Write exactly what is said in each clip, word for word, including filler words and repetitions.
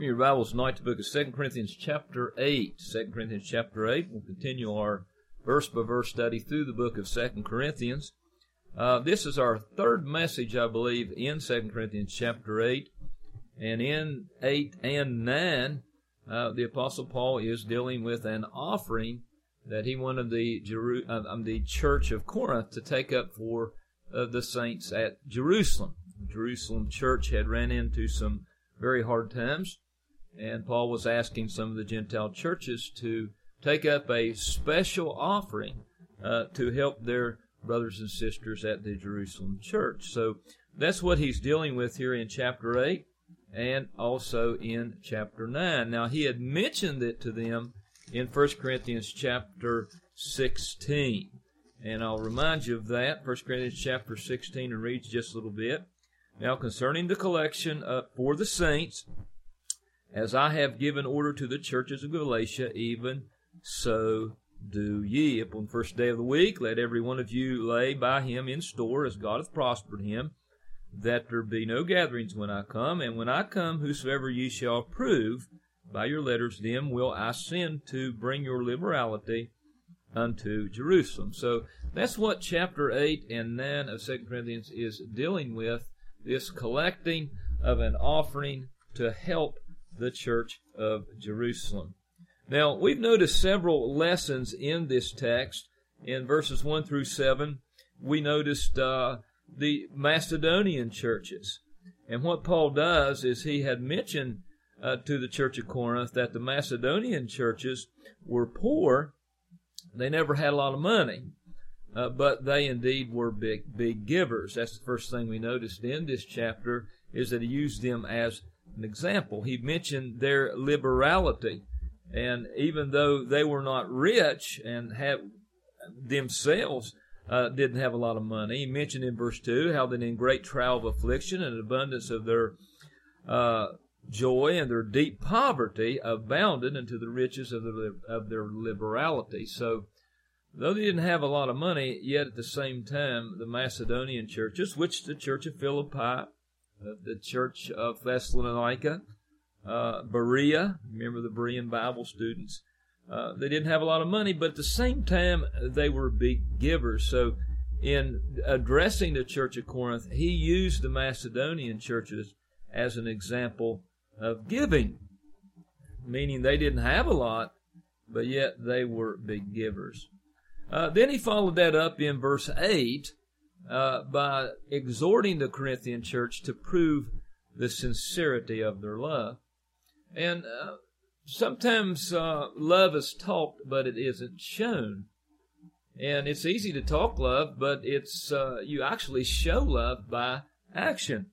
Your Bibles tonight to the book of Second Corinthians chapter eight. Second Corinthians chapter eight. We'll continue our verse-by-verse study through the book of Second Corinthians. Uh, this is our third message, I believe, in Second Corinthians chapter eight. And in eight and nine, uh, the Apostle Paul is dealing with an offering that he wanted the, Jeru- uh, the church of Corinth to take up for uh, the saints at Jerusalem. The Jerusalem church had ran into some very hard times. And Paul was asking some of the Gentile churches to take up a special offering uh, to help their brothers and sisters at the Jerusalem church. So that's what he's dealing with here in chapter eight and also in chapter nine. Now, he had mentioned it to them in First Corinthians chapter sixteen. And I'll remind you of that. First Corinthians chapter sixteen, and reads just a little bit. Now, concerning the collection uh, for the saints, as I have given order to the churches of Galatia, even so do ye. Upon the first day of the week, let every one of you lay by him in store, as God hath prospered him, that there be no gatherings when I come. And when I come, whosoever ye shall approve by your letters, them will I send to bring your liberality unto Jerusalem. So that's what chapter eight and nine of Second Corinthians is dealing with, this collecting of an offering to help the church of Jerusalem. Now, we've noticed several lessons in this text. In verses one through seven, we noticed uh, the Macedonian churches. And what Paul does is he had mentioned uh, to the church of Corinth that the Macedonian churches were poor. They never had a lot of money, uh, but they indeed were big, big givers. That's the first thing we noticed in this chapter, is that he used them as an example. He mentioned their liberality, and even though they were not rich and had themselves uh, didn't have a lot of money, he mentioned in verse two how that in great trial of affliction and abundance of their uh, joy and their deep poverty abounded unto the riches of, the, of their liberality. So, though they didn't have a lot of money, yet at the same time, the Macedonian churches, which the church of Philippi, Uh, the church of Thessalonica, uh, Berea, remember the Berean Bible students, uh, they didn't have a lot of money, but at the same time, they were big givers. So in addressing the church of Corinth, he used the Macedonian churches as an example of giving, meaning they didn't have a lot, but yet they were big givers. Uh, then he followed that up in verse eight, Uh, by exhorting the Corinthian church to prove the sincerity of their love. And uh, sometimes uh, love is talked, but it isn't shown. And it's easy to talk love, but it's uh, you actually show love by action.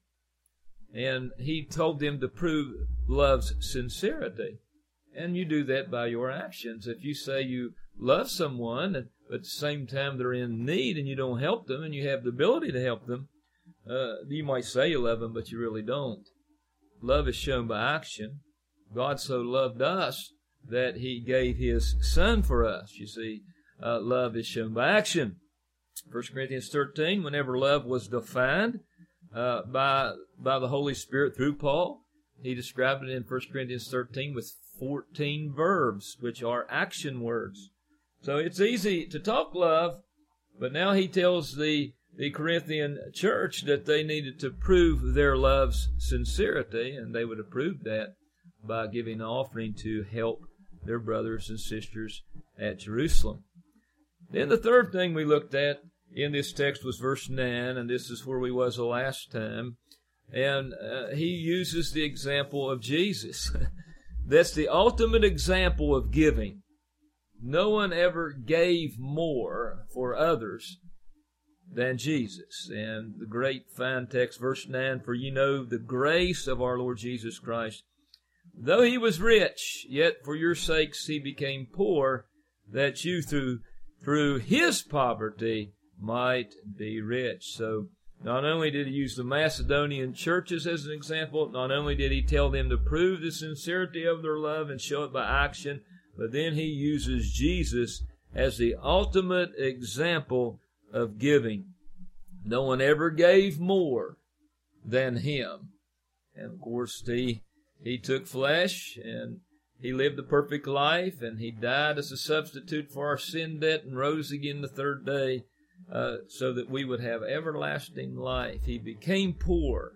And he told them to prove love's sincerity. And you do that by your actions. If you say you love someone, but at the same time they're in need and you don't help them, and you have the ability to help them, uh, you might say you love them, but you really don't. Love is shown by action. God so loved us that he gave his Son for us. You see, uh, love is shown by action. First Corinthians thirteen, whenever love was defined uh, by, by the Holy Spirit through Paul, he described it in First Corinthians thirteen with fourteen verbs, which are action words. So it's easy to talk love, but now he tells the, the Corinthian church that they needed to prove their love's sincerity, and they would have proved that by giving an offering to help their brothers and sisters at Jerusalem. Then the third thing we looked at in this text was verse nine, and this is where we was the last time, and uh, he uses the example of Jesus. That's the ultimate example of giving. No one ever gave more for others than Jesus. And the great fine text, verse nine, for ye know the grace of our Lord Jesus Christ. Though he was rich, yet for your sakes he became poor, that you through, through his poverty might be rich. So not only did he use the Macedonian churches as an example, not only did he tell them to prove the sincerity of their love and show it by action, but then he uses Jesus as the ultimate example of giving. No one ever gave more than him. And of course, he He took flesh, and He lived a perfect life, and He died as a substitute for our sin debt and rose again the third day uh, so that we would have everlasting life. He became poor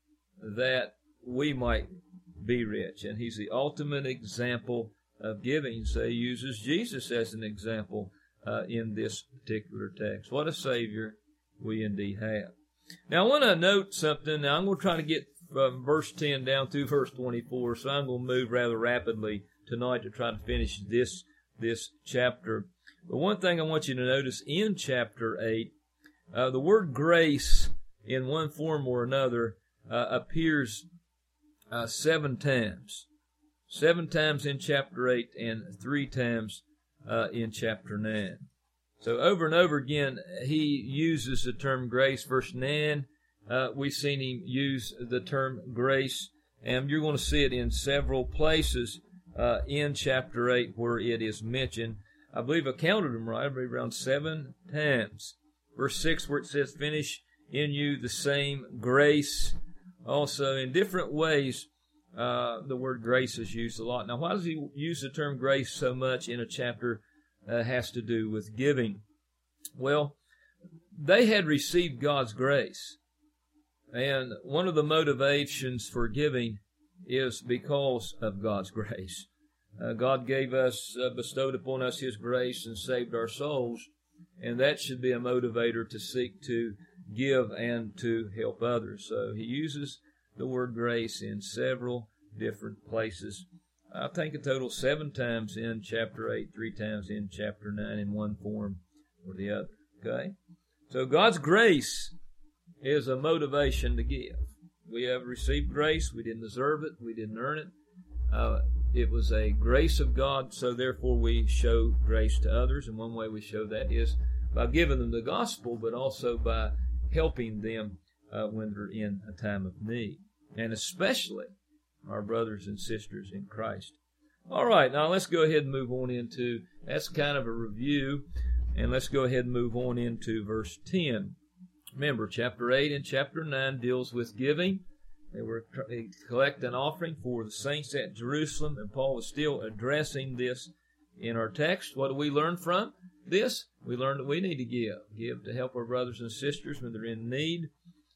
that we might be rich, and He's the ultimate example of giving. So He uses Jesus as an example uh, in this particular text. What a Savior we indeed have. Now, I want to note something. Now, I'm going to try to get from verse ten down through verse twenty-four, so I'm going to move rather rapidly tonight to try to finish this this chapter. But one thing I want you to notice in chapter eight, uh, the word grace in one form or another uh, appears uh, seven times. Seven times in chapter eight and three times uh, in chapter nine. So over and over again, he uses the term grace. Verse nine, uh, we've seen him use the term grace, and you're going to see it in several places uh, in chapter eight where it is mentioned. I believe I counted them right, I believe around seven times. Verse six, where it says, finish in you the same grace. Also, in different ways, uh, the word grace is used a lot. Now, why does he use the term grace so much in a chapter that has to do with giving? Well, they had received God's grace. And one of the motivations for giving is because of God's grace. Uh, God gave us, uh, bestowed upon us His grace and saved our souls. And that should be a motivator to seek to give and to help others. So he uses the word grace in several different places. I think a total seven times in chapter eight, three times in chapter nine in one form or the other. Okay? So God's grace is a motivation to give. We have received grace. We didn't deserve it. We didn't earn it. Uh, it was a grace of God, so therefore we show grace to others. And one way we show that is by giving them the gospel, but also by helping them uh, when they're in a time of need. And especially our brothers and sisters in Christ. All right, now let's go ahead and move on into, that's kind of a review, and let's go ahead and move on into verse ten. Remember, chapter eight and chapter nine deals with giving. They were to collect an offering for the saints at Jerusalem, and Paul was still addressing this in our text. What do we learn from this? We learn that we need to give. Give to help our brothers and sisters when they're in need,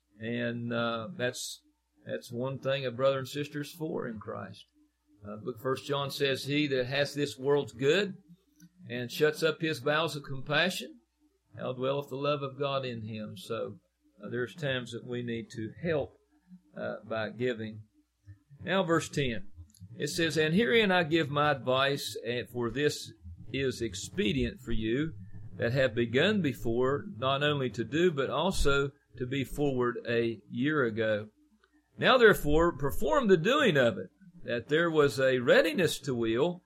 and uh, that's that's one thing a brother and sister is for in Christ. Uh, look, First John says, he that has this world's good and shuts up his bowels of compassion, how dwelleth the love of God in him? So uh, there's times that we need to help uh, by giving. Now verse ten. It says, and herein I give my advice, and for this is expedient for you that have begun before, not only to do, but also to be forward a year ago. Now therefore perform the doing of it, that there was a readiness to will,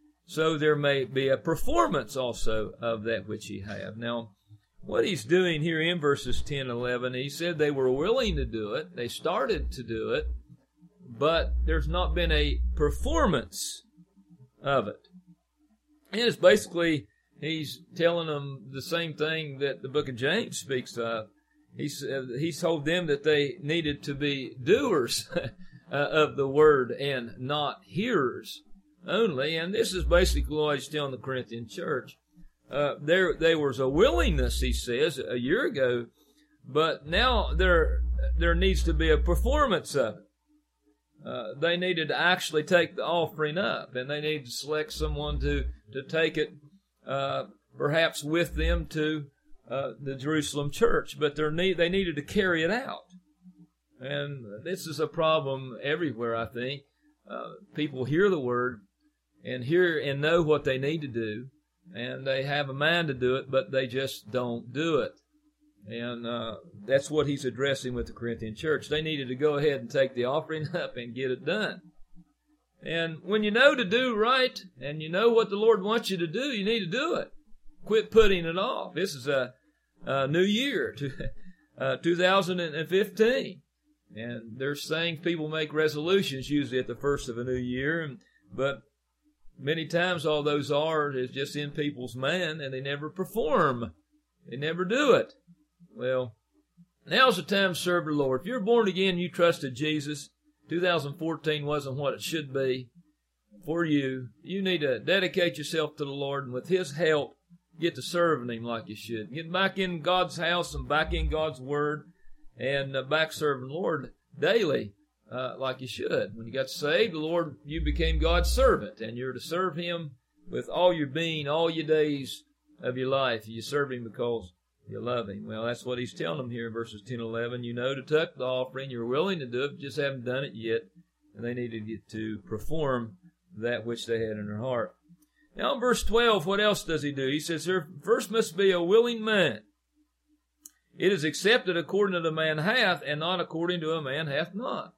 so there may be a performance also of that which ye have. Now, what he's doing here in verses ten and eleven, he said they were willing to do it, they started to do it, but there's not been a performance of it. And it's basically, he's telling them the same thing that the book of James speaks of. He's, uh, he told them that they needed to be doers uh, of the word and not hearers only. And this is basically what he's telling the Corinthian church. Uh, there, there was a willingness, he says, a year ago, but now there, there needs to be a performance of it. Uh, they needed to actually take the offering up, and they needed to select someone to, to take it, uh, perhaps with them to uh, the Jerusalem church, but they need, they needed to carry it out. And this is a problem everywhere, I think. Uh, people hear the word and hear and know what they need to do, and they have a mind to do it, but they just don't do it. And uh, that's what he's addressing with the Corinthian church. They needed to go ahead and take the offering up and get it done. And when you know to do right, and you know what the Lord wants you to do, you need to do it. Quit putting it off. This is a, a new year, to, uh, two thousand fifteen. And there's things people make resolutions usually at the first of a new year, and, but many times all those are is just in people's mind, and they never perform. They never do it. Well, now's the time to serve the Lord. If you're born again, you trusted Jesus, two thousand fourteen wasn't what it should be for you. You need to dedicate yourself to the Lord, and with His help, get to serving Him like you should. Get back in God's house and back in God's Word, and uh, back serving the Lord daily uh, like you should. When you got saved, the Lord, you became God's servant, and you're to serve Him with all your being, all your days of your life. You serve Him because you love Him. Well, that's what He's telling them here in verses ten and eleven. You know to tuck the offering. You're willing to do it, just haven't done it yet. And they needed to perform that which they had in their heart. Now in verse twelve, what else does He do? He says, there first must be a willing man. It is accepted according to the man hath, and not according to a man hath not.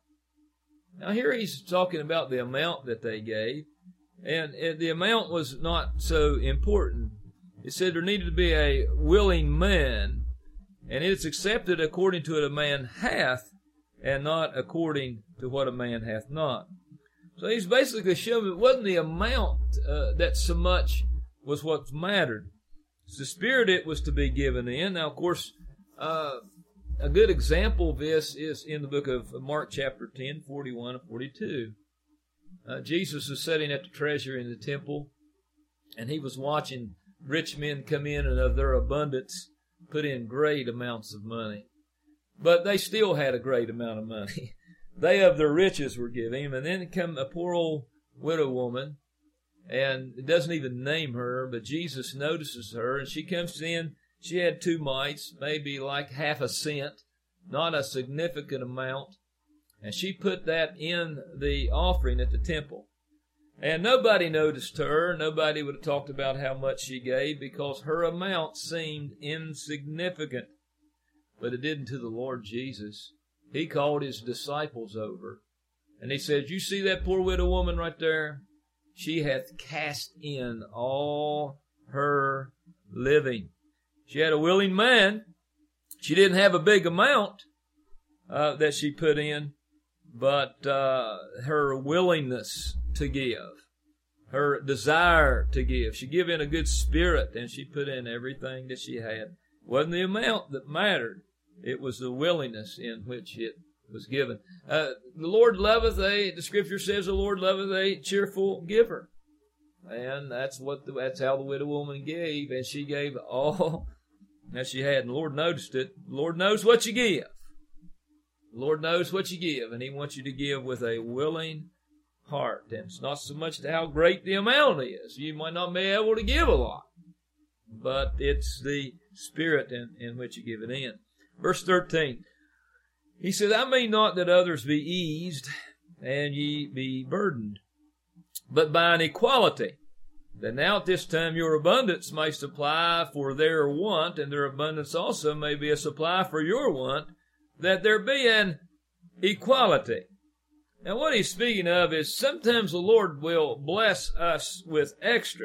Now here He's talking about the amount that they gave. And the amount was not so important. It said there needed to be a willing man, and it's accepted according to what a man hath, and not according to what a man hath not. So He's basically showing it wasn't the amount uh, that so much was what mattered. It's the spirit it was to be given in. Now, of course, uh, a good example of this is in the book of Mark chapter ten, forty-one and forty-two. Uh, Jesus was sitting at the treasury in the temple, and He was watching rich men come in and of their abundance put in great amounts of money. But they still had a great amount of money. They of their riches were giving Him. And then come a poor old widow woman, and it doesn't even name her, but Jesus notices her, and she comes in. She had two mites, maybe like half a cent, not a significant amount. And she put that in the offering at the temple. And nobody noticed her. Nobody would have talked about how much she gave because her amount seemed insignificant. But it didn't to the Lord Jesus. He called His disciples over, and He said, you see that poor widow woman right there? She hath cast in all her living. She had a willing man. She didn't have a big amount uh, that she put in, but uh, her willingness to give, her desire to give. She gave in a good spirit, and she put in everything that she had. It wasn't the amount that mattered. It was the willingness in which it was given. Uh, the Lord loveth a, the Scripture says, the Lord loveth a cheerful giver. And that's what the, that's how the widow woman gave, and she gave all that she had. And the Lord noticed it. The Lord knows what you give. The Lord knows what you give, and He wants you to give with a willing heart. And it's not so much how great the amount is. You might not be able to give a lot, but it's the spirit in, in which you give it in. Verse thirteen, He says, I mean not that others be eased, and ye be burdened, but by an equality, that now at this time your abundance may supply for their want, and their abundance also may be a supply for your want, that there be an equality. Now what He's speaking of is sometimes the Lord will bless us with extra,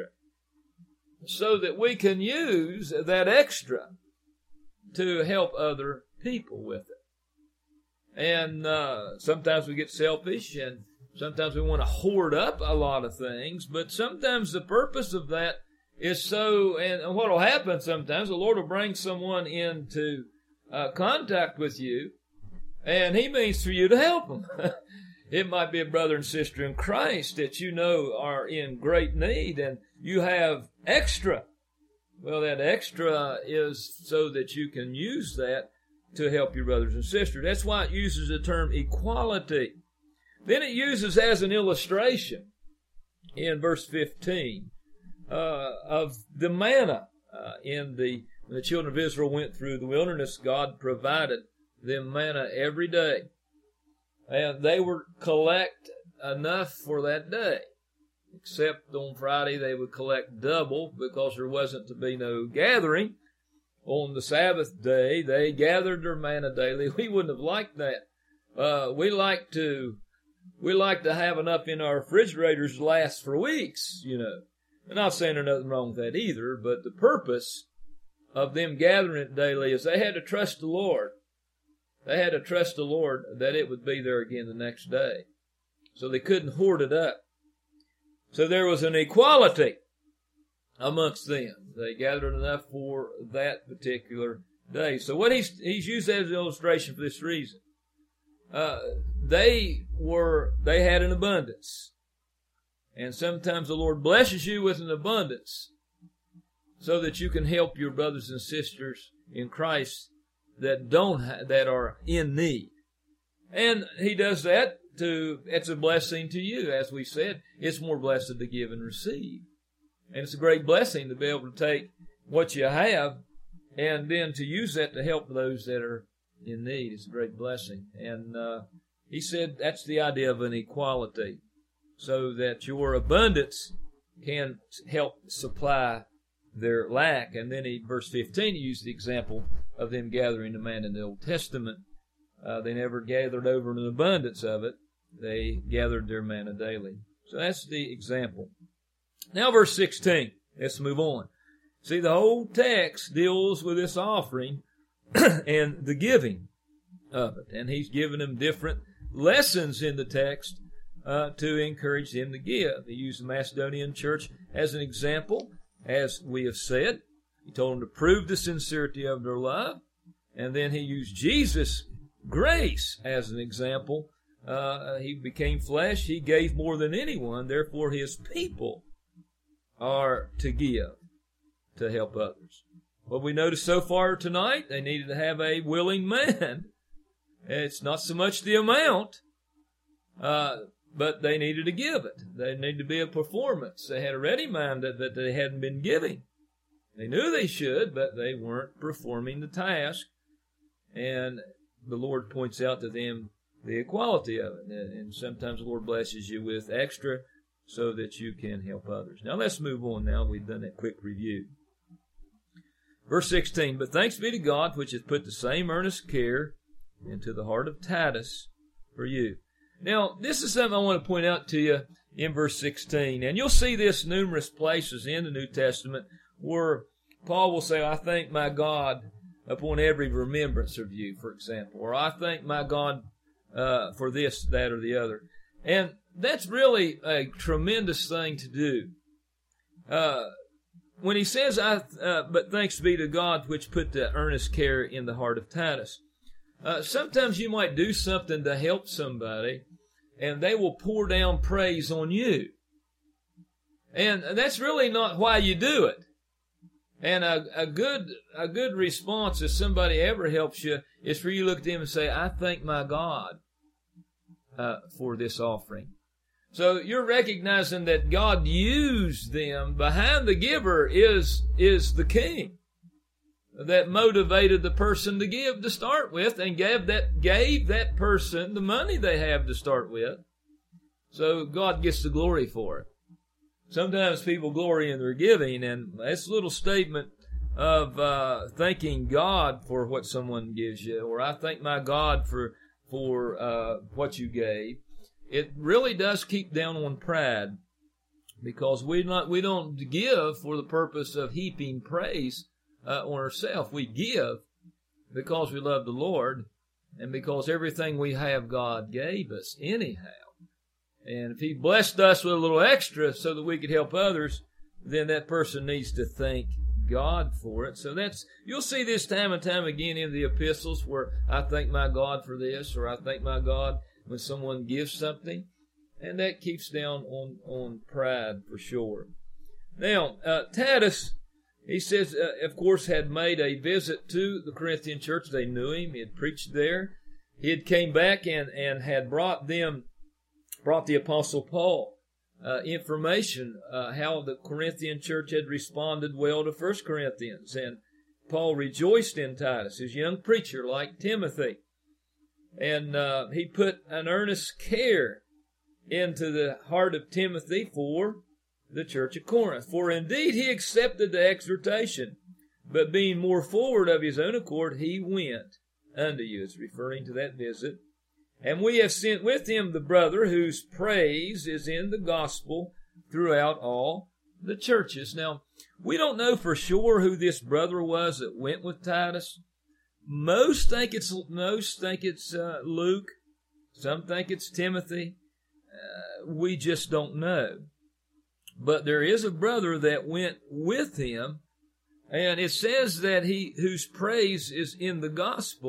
so that we can use that extra to help other people with it. And uh, sometimes we get selfish, and sometimes we want to hoard up a lot of things, but sometimes the purpose of that is so, and, and what will happen sometimes, the Lord will bring someone into uh, contact with you, and He means for you to help them. It might be a brother and sister in Christ that you know are in great need, and you have extra. Well, that extra is so that you can use that to help your brothers and sisters. That's why it uses the term equality. Then it uses as an illustration in verse fifteen uh, of the manna uh, in the when the children of Israel went through the wilderness. God provided them manna every day, and they were collect enough for that day. Except on Friday they would collect double because there wasn't to be no gathering. On the Sabbath day, they gathered their manna daily. We wouldn't have liked that. Uh, we like to, we like to have enough in our refrigerators to last for weeks, you know. I'm not saying there's nothing wrong with that either, but the purpose of them gathering it daily is they had to trust the Lord. They had to trust the Lord that it would be there again the next day. So they couldn't hoard it up. So there was an equality amongst them. They gathered enough for that particular day. So what he's, he's used as an illustration for this reason. uh, they were, they had an abundance. And sometimes the Lord blesses you with an abundance so that you can help your brothers and sisters in Christ that don't, ha- that are in need. And He does that to, it's a blessing to you. As we said, it's more blessed to give and receive. And it's a great blessing to be able to take what you have and then to use that to help those that are in need. It's a great blessing. And uh, He said that's the idea of an equality, so that your abundance can help supply their lack. And then in verse fifteen, He used the example of them gathering the manna in the Old Testament. Uh, they never gathered over an abundance of it. They gathered their manna daily. So that's the example. Now verse sixteen. Let's move on. See, the whole text deals with this offering and the giving of it. And He's given them different lessons in the text uh, to encourage them to give. He used the Macedonian church as an example, as we have said. He told them to prove the sincerity of their love. And then He used Jesus' grace as an example. Uh, he became flesh. He gave more than anyone. Therefore, His people are to give to help others. What we noticed so far tonight, they needed to have a willing man. It's not so much the amount, uh, but they needed to give it. They needed to be a performance. They had a ready mind that, that they hadn't been giving. They knew they should, but they weren't performing the task. And the Lord points out to them the equality of it. And sometimes the Lord blesses you with extra so that you can help others. Now let's move on now. We've done that quick review. Verse sixteen, but thanks be to God, which hath put the same earnest care into the heart of Titus for you. Now, this is something I want to point out to you in verse sixteen. And you'll see this numerous places in the New Testament where Paul will say, I thank my God upon every remembrance of you, for example. Or I thank my God uh, for this, that, or the other. And that's really a tremendous thing to do. Uh, when he says, I, uh, but thanks be to God which put the earnest care in the heart of Titus. Uh, sometimes you might do something to help somebody, and they will pour down praise on you. And that's really not why you do it. And a, a good a good response if somebody ever helps you is for you to look at them and say, I thank my God uh, for this offering. So you're recognizing that God used them. Behind the giver is is the king that motivated the person to give to start with and gave that gave that person the money they have to start with. So God gets the glory for it. Sometimes people glory in their giving, and that's a little statement of uh, thanking God for what someone gives you, or I thank my God for for uh, what you gave. It really does keep down on pride, because we not we don't give for the purpose of heaping praise uh, on ourselves. We give because we love the Lord, and because everything we have God gave us anyhow. And if He blessed us with a little extra so that we could help others, then that person needs to thank God for it. So that's, you'll see this time and time again in the epistles where I thank my God for this, or I thank my God when someone gives something. And that keeps down on, on pride for sure. Now, uh, Titus, he says, uh, of course, had made a visit to the Corinthian church. They knew him. He had preached there. He had came back and, and had brought them brought the Apostle Paul uh, information uh, how the Corinthian church had responded well to First Corinthians. And Paul rejoiced in Titus, his young preacher like Timothy. And uh, he put an earnest care into the heart of Timothy for the church of Corinth. For indeed he accepted the exhortation, but being more forward of his own accord, he went unto you. It's referring to that visit. And we have sent with him the brother whose praise is in the gospel throughout all the churches. Now, we don't know for sure who this brother was that went with Titus. Most think it's most think it's uh, Luke. Some think it's Timothy. Uh, we just don't know. But there is a brother that went with him, and it says that he whose praise is in the gospel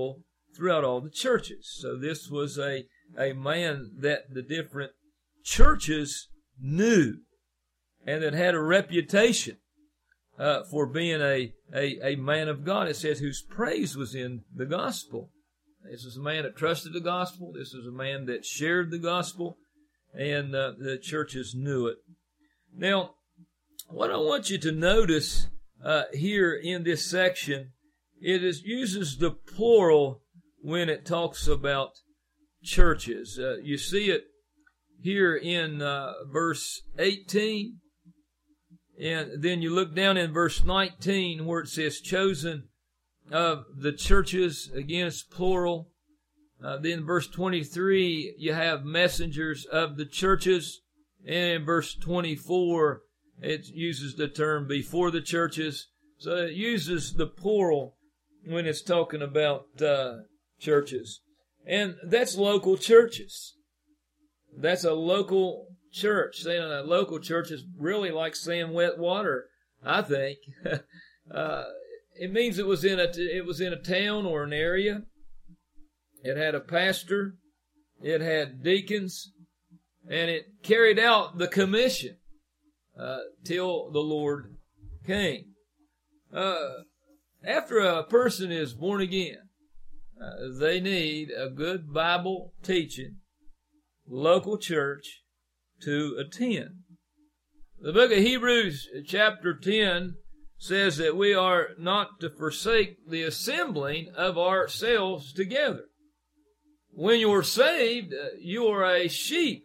throughout all the churches. So this was a, a man that the different churches knew and that had a reputation uh, for being a, a, a man of God. It says whose praise was in the gospel. This is a man that trusted the gospel. This is a man that shared the gospel, and uh, the churches knew it. Now, what I want you to notice uh, here in this section, it is, uses the plural when it talks about churches. Uh, you see it here in uh, verse eighteen, and then you look down in verse nineteen where it says chosen of the churches. Again, it's plural. Uh, then verse twenty-three, you have messengers of the churches. And in verse twenty-four, it uses the term before the churches. So it uses the plural when it's talking about uh, churches. And that's local churches. That's a local church. Saying a local church is really like saying wet water, I think. uh, it means it was in a it was in a town or an area. It had a pastor. It had deacons, and it carried out the commission uh, till the Lord came. Uh, after a person is born again, uh, they need a good Bible teaching local church to attend. The book of Hebrews chapter ten says that we are not to forsake the assembling of ourselves together. When you're saved, you are a sheep.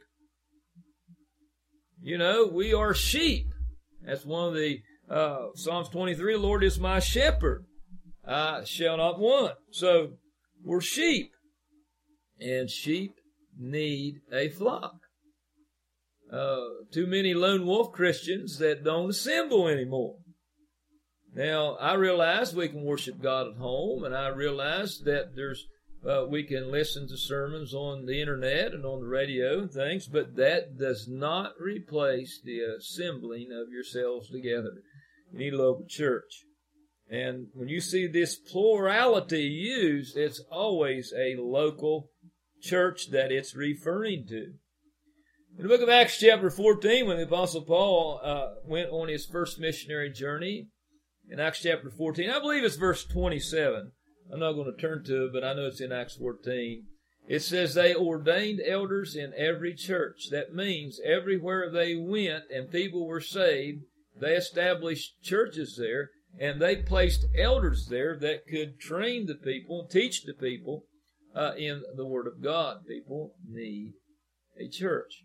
You know, we are sheep. That's one of the uh, Psalms twenty-three, Lord is my shepherd, I shall not want. So we're sheep, and sheep need a flock. Uh, too many lone wolf Christians that don't assemble anymore. Now, I realize we can worship God at home, and I realize that there's uh, we can listen to sermons on the internet and on the radio and things, but that does not replace the assembling of yourselves together. You need a local church. And when you see this plurality used, it's always a local church that it's referring to. In the book of Acts chapter fourteen, when the Apostle Paul uh, went on his first missionary journey, in Acts chapter fourteen, I believe it's verse twenty-seven. I'm not going to turn to it, but I know it's in Acts fourteen. It says they ordained elders in every church. That means everywhere they went and people were saved, they established churches there, and they placed elders there that could train the people, teach the people uh, in the Word of God. People need a church.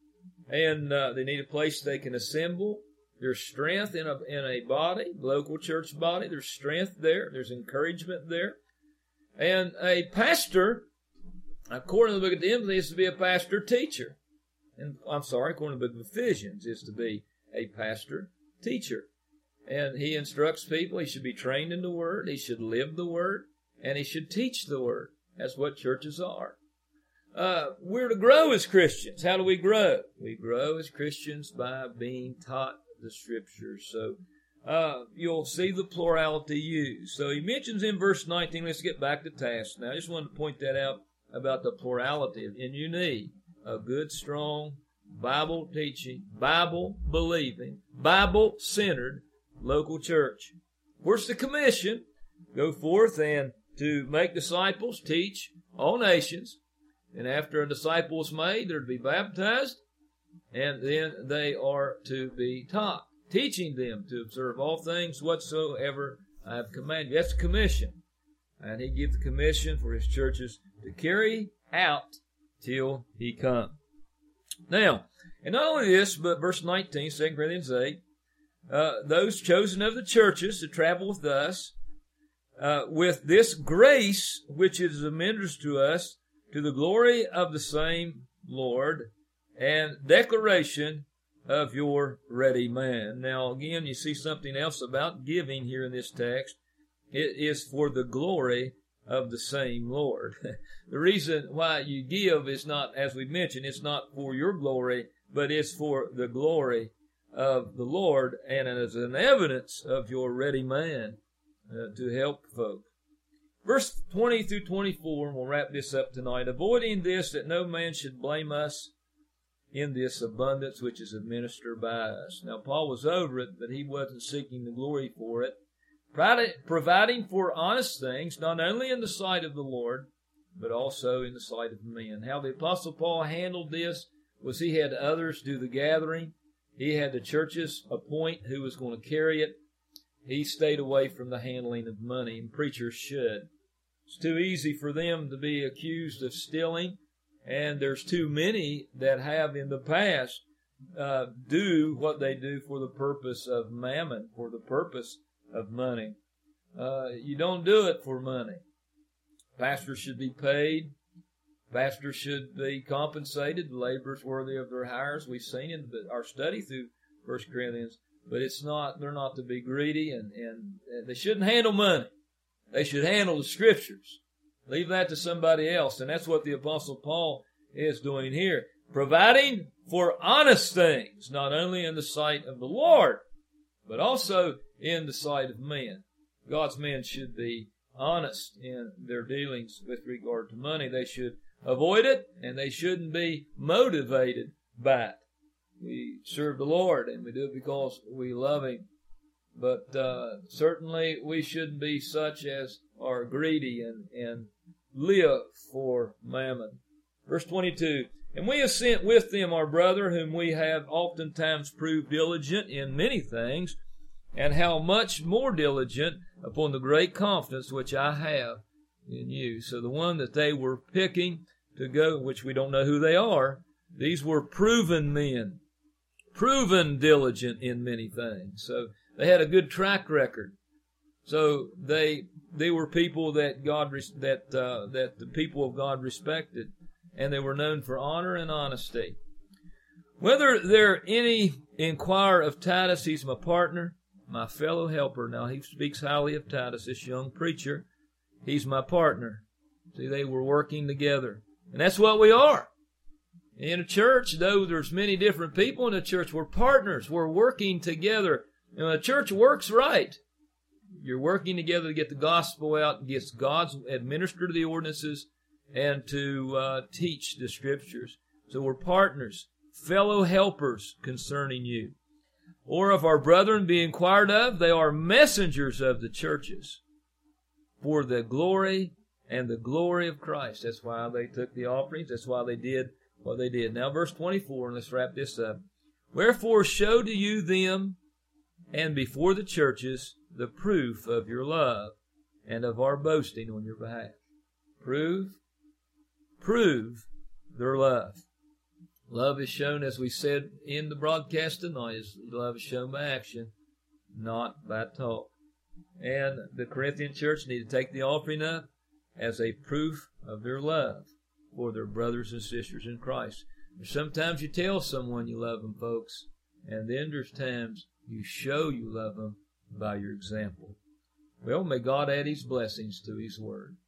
And uh, they need a place they can assemble. There's strength in a in a body, local church body. There's strength there. There's encouragement there. And a pastor, according to the book of Timothy, is to be a pastor teacher. And I'm sorry, according to the book of Ephesians, is to be a pastor teacher. And he instructs people. He should be trained in the Word. He should live the Word. And he should teach the Word. That's what churches are. Uh, we're to grow as Christians. How do we grow? We grow as Christians by being taught the Scriptures. So uh, you'll see the plurality used. So he mentions in verse nineteen, let's get back to task now. I just wanted to point that out about the plurality. And you need a good, strong, Bible teaching, Bible believing, Bible centered local church. Where's the commission? Go forth and to make disciples, teach all nations. And after a disciple is made, they're to be baptized, and then they are to be taught, teaching them to observe all things whatsoever I have commanded you. That's the commission. And he gives the commission for his churches to carry out till he come. Now, and not only this, but verse nineteen, Second Corinthians eight, uh, those chosen of the churches to travel with us, uh, with this grace which is administered to us, to the glory of the same Lord, and declaration of your ready man. Now, again, you see something else about giving here in this text. It is for the glory of the same Lord. The reason why you give is not, as we mentioned, it's not for your glory, but it's for the glory of the Lord, and as an evidence of your ready man uh, to help folk. Verse twenty through twenty-four, and we'll wrap this up tonight. Avoiding this, that no man should blame us in this abundance which is administered by us. Now, Paul was over it, but he wasn't seeking the glory for it. Providing for honest things, not only in the sight of the Lord, but also in the sight of men. How the Apostle Paul handled this was he had others do the gathering. He had the churches appoint who was going to carry it. He stayed away from the handling of money, and preachers should. It's too easy for them to be accused of stealing, and there's too many that have in the past uh, do what they do for the purpose of mammon, for the purpose of money. Uh, you don't do it for money. Pastors should be paid. Pastors should be compensated. Laborers worthy of their hires. We've seen in our study through First Corinthians. But it's not, they're not to be greedy, and, and they shouldn't handle money. They should handle the Scriptures. Leave that to somebody else. And that's what the Apostle Paul is doing here. Providing for honest things, not only in the sight of the Lord, but also in the sight of men. God's men should be honest in their dealings with regard to money. They should avoid it, and they shouldn't be motivated by it. We serve the Lord, and we do it because we love Him. But uh, certainly we shouldn't be such as are greedy and, and live for mammon. Verse twenty-two, and we have sent with them our brother, whom we have oftentimes proved diligent in many things, and how much more diligent upon the great confidence which I have in you. So the one that they were picking to go, which we don't know who they are, these were proven men, proven diligent in many things. So they had a good track record. So they they were people that God that uh, that the people of God respected, and they were known for honor and honesty. Whether there any inquire of Titus, he's my partner, my fellow helper. Now he speaks highly of Titus, this young preacher. He's my partner. See, they were working together, and that's what we are. In a church, though there's many different people in a church, we're partners. We're working together. And when a church works right, you're working together to get the gospel out, get God's administer the ordinances, and to uh, teach the Scriptures. So we're partners, fellow helpers concerning you. Or if our brethren be inquired of, they are messengers of the churches for the glory and the glory of Christ. That's why they took the offerings. That's why they did what they did. Now verse twenty-four, and let's wrap this up. Wherefore show to you them and before the churches the proof of your love and of our boasting on your behalf. Prove, prove their love. Love is shown, as we said in the broadcast tonight, is love is shown by action, not by talk. And the Corinthian church need to take the offering up as a proof of their love for their brothers and sisters in Christ. Sometimes you tell someone you love them, folks, and then there's times you show you love them by your example. Well, may God add His blessings to His Word.